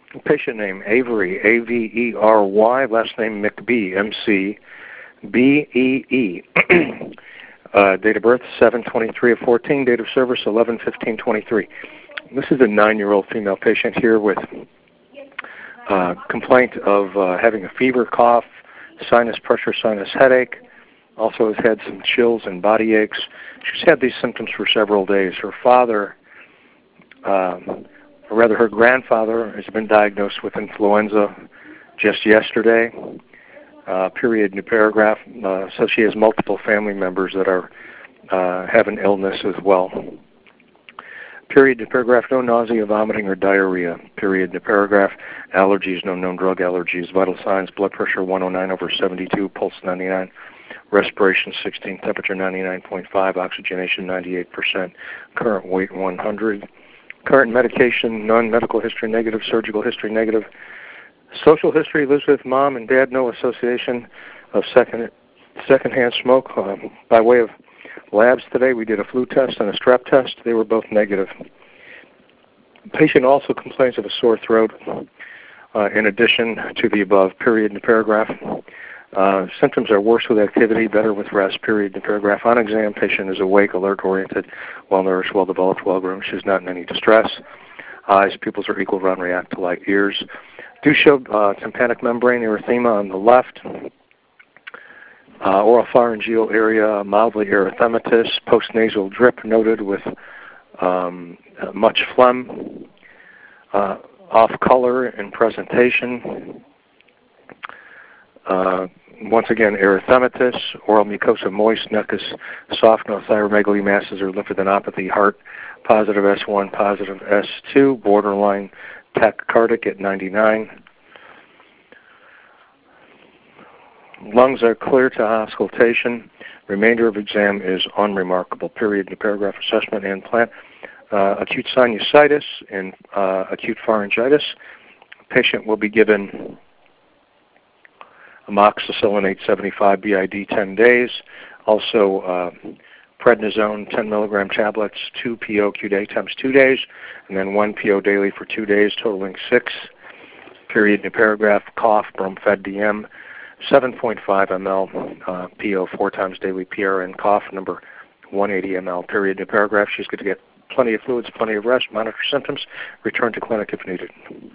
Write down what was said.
Patient name Avery, A-V-E-R-Y, last name McBee, M-C-B-E-E. Date of birth 7/23 of 14, date of service 11/15/23. This is a 9-year-old female patient here with complaint of having a fever, cough, sinus pressure, sinus headache. Also has had some chills and body aches. She's had these symptoms for several days. Her father, or rather her grandfather, has been diagnosed with influenza just yesterday. Period, new paragraph. So she has multiple family members that are have an illness as well. Period, new paragraph. No nausea, vomiting, or diarrhea. Period, new paragraph. Allergies, no known drug allergies. Vital signs, blood pressure 109/72, pulse 99. Respiration 16, temperature 99.5, oxygenation 98%, current weight 100. Current medication, none. Medical history negative, surgical history negative. Social history, lives with mom and dad, no association of secondhand smoke. By way of labs today, we did a flu test and a strep test. They were both negative. The patient also complains of a sore throat in addition to the above. Period, in paragraph. Symptoms are worse with activity, better with rest. Period, in paragraph. On exam, patient is awake, alert, oriented, well-nourished, well-developed, well-grown. She's not in any distress. Eyes, pupils are equal, round, react to light. Ears do show tympanic membrane erythema on the left. Oropharyngeal area, mildly erythematous. Postnasal drip noted with much phlegm. Off color in presentation. Once again, erythematous, oral mucosa moist, neck is soft, no thyromegaly masses or lymphadenopathy, heart positive S1, positive S2, borderline tachycardic at 99. Lungs are clear to auscultation. Remainder of exam is unremarkable. Period. In the paragraph, assessment and plan. Acute sinusitis and acute pharyngitis. Patient will be given amoxicillin 875 BID 10 days. Also prednisone 10 milligram tablets, 2 PO Q-day times 2 days, and then 1 PO daily for 2 days, totaling 6. Period. New paragraph. Cough, Bromfed DM, 7.5 ml PO 4 times daily. PRN cough number 180 ml. Period. New paragraph. She's going to get plenty of fluids, plenty of rest, monitor symptoms, return to clinic if needed.